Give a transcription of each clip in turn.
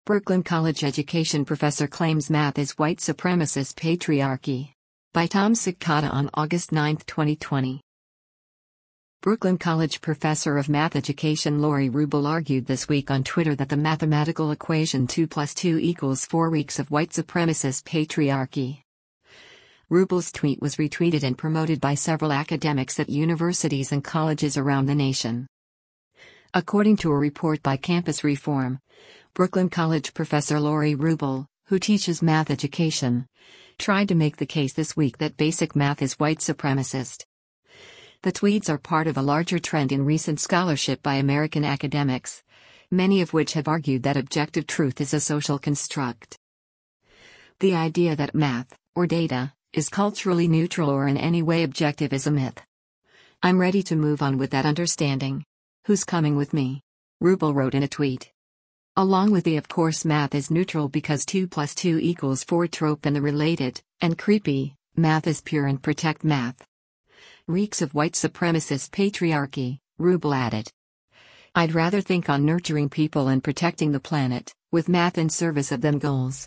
Brooklyn College education professor claims math is white supremacist patriarchy. By Tom Cicada on August 9, 2020. Brooklyn College professor of math education Laurie Rubel argued this week on Twitter that the mathematical equation 2 + 2 = 4 reeks of white supremacist patriarchy. Rubel's tweet was retweeted and promoted by several academics at universities and colleges around the nation. According to a report by Campus Reform, Brooklyn College professor Laurie Rubel, who teaches math education, tried to make the case this week that basic math is white supremacist. The tweets are part of a larger trend in recent scholarship by American academics, many of which have argued that objective truth is a social construct. The idea that math, or data, is culturally neutral or in any way objective is a myth. I'm ready to move on with that understanding. Who's coming with me? Rubel wrote in a tweet. Along with the of course math is neutral because 2 + 2 = 4 trope and the related, and creepy, math is pure and protect math. Reeks of white supremacist patriarchy, Rubel added. I'd rather think on nurturing people and protecting the planet, with math in service of them goals.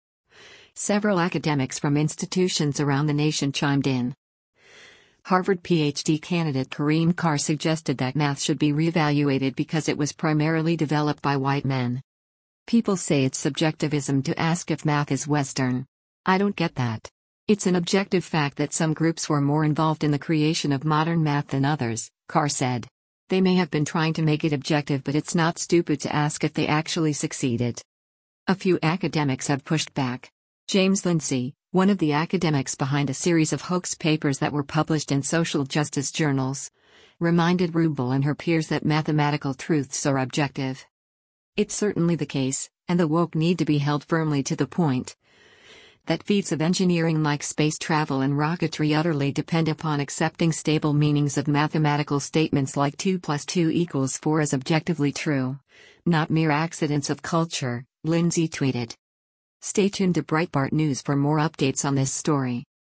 Several academics from institutions around the nation chimed in. Harvard PhD candidate Kareem Carr suggested that math should be reevaluated because it was primarily developed by white men. People say it's subjectivism to ask if math is Western. I don't get that. It's an objective fact that some groups were more involved in the creation of modern math than others, Carr said. They may have been trying to make it objective, but it's not stupid to ask if they actually succeeded. A few academics have pushed back. James Lindsay, one of the academics behind a series of hoax papers that were published in social justice journals, reminded Rubel and her peers that mathematical truths are objective. It's certainly the case, and the woke need to be held firmly to the point that feats of engineering like space travel and rocketry utterly depend upon accepting stable meanings of mathematical statements like 2 + 2 = 4 as objectively true, not mere accidents of culture, Lindsay tweeted. Stay tuned to Breitbart News for more updates on this story.